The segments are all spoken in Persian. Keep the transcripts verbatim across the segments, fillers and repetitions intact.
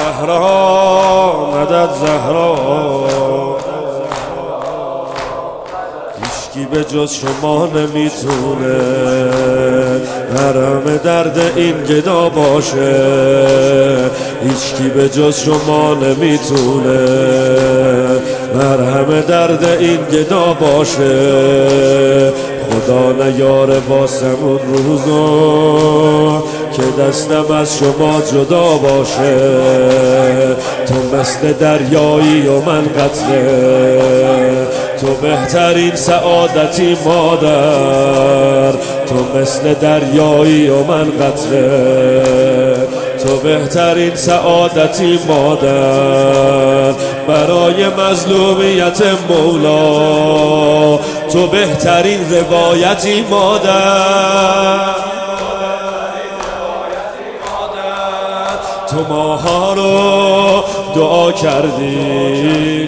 زهرا مدد زهرا هیچکی به جز شما نمیتونه مرهم درد این گدا باشه. هیچکی به جز شما نمیتونه مرهم درد این گدا باشه. خدا نیاره واسمون روزو که دستم از شما جدا باشه. تو مثل دریایی و من قطره، تو بهترین سعادتی مادر. تو مثل دریایی و من قطره، تو بهترین سعادتی مادر. برای مظلومیت مولا تو بهترین روایتی مادر. تو ماها رو دعا کردی،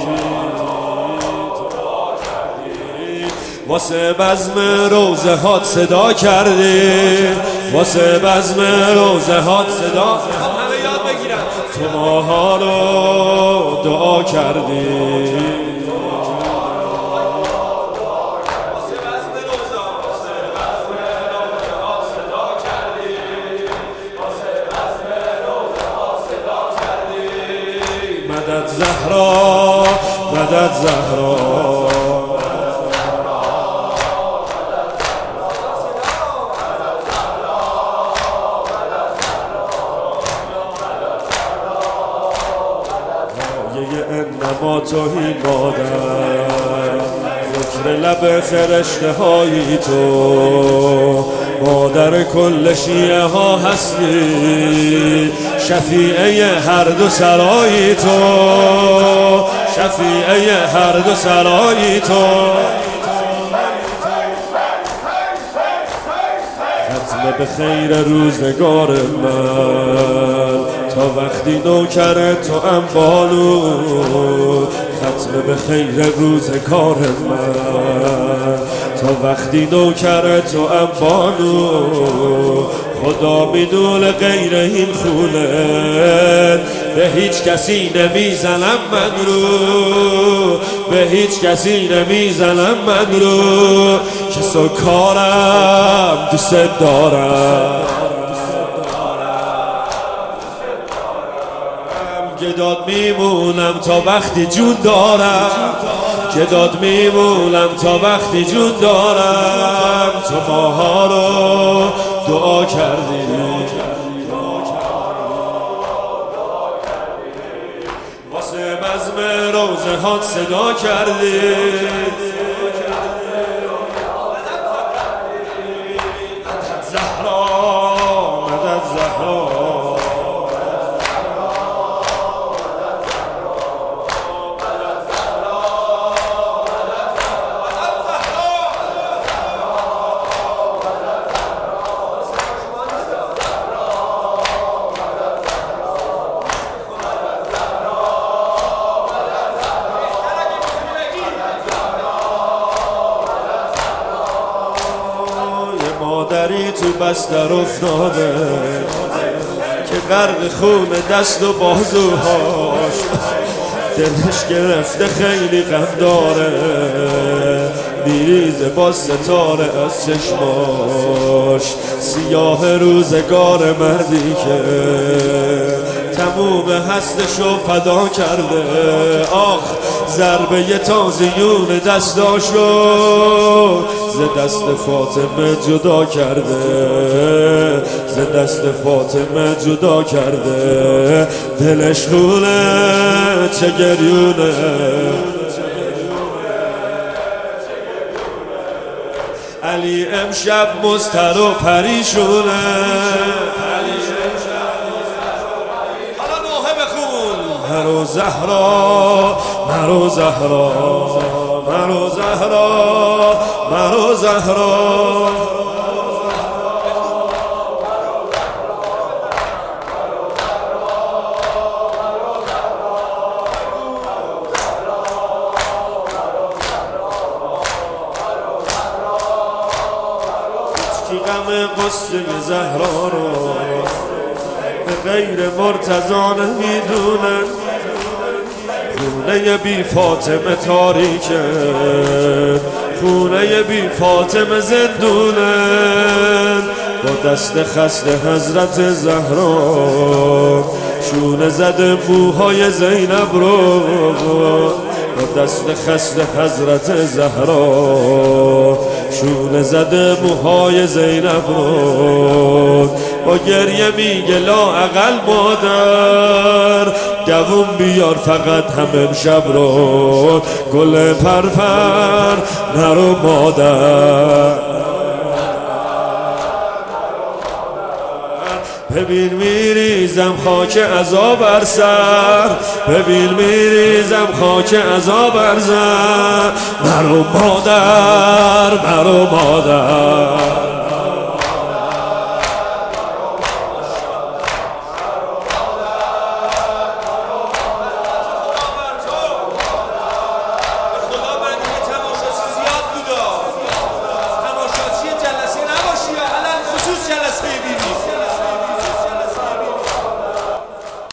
واسه بزم روزه هات صدا کردی، واسه بزم روزه هات صدا. همه یاد بگیرن. تو ماها رو دعا کردی، مدد زهرا مدد زهرا انما توهی مادر، ذکر لب فرشته های تو. مادر کل شیعه ها هستی، شفیعه هر دو سرای تو، شفیعه هر دو سرای تو. ختم به خیر روزگار من، تا وقتی نوکر تو ام بانو. ختم به خیر روزگار من، تا وقتی نوکر تو ام بانو. خدا میدونه غیر این خونه به هیچ کسی نمیزنم من رو، به هیچ کسی نمیزنم من رو. که سکارم دوست دارم، گداد میمونم تا وقتی جون دارم، گداد میمونم تا وقتی جون دارم. تو ماها رو دعا کردی، واسه بزم روزه هات صدا کردی. مدد زهرا مدد زهرا مادری تو بستر افتاده که غرق خون دست و بازوهاش. دلش گرفته خیلی غم داره، میریزه با ستاره از چشماش. سیاه روزگار مردی که تموم هستشو فدا کرده. آخ ضربه تازیون دستاشو ز دست فاطمه جدا کرده، ز دست فاطمه جدا کرده. دلش خونه چه گریونه، علی امشب مضطر و پریشونه. حالا نوحه بخون. مرو زهرا مرو زهرا مرو زهرا مرو زهرا. غم قصه زهرا رو به غیر مرتضا نمیدونه خونه بی فاطمه تاریکه خونه بی فاطمه زندونه با دست خسته حضرت زهرا شونه زده موهای زینب رو با دست خسته حضرت زهرا شونه زده موهای زینب رو با گریه میگه لااقل مادر دووم بیار فقط هم امشب رو گل پرپر نرو مادر ببین میریزم خاک عذاب بر سر ببین میریزم خاک عذاب بر سر مرو مادر مرو مادر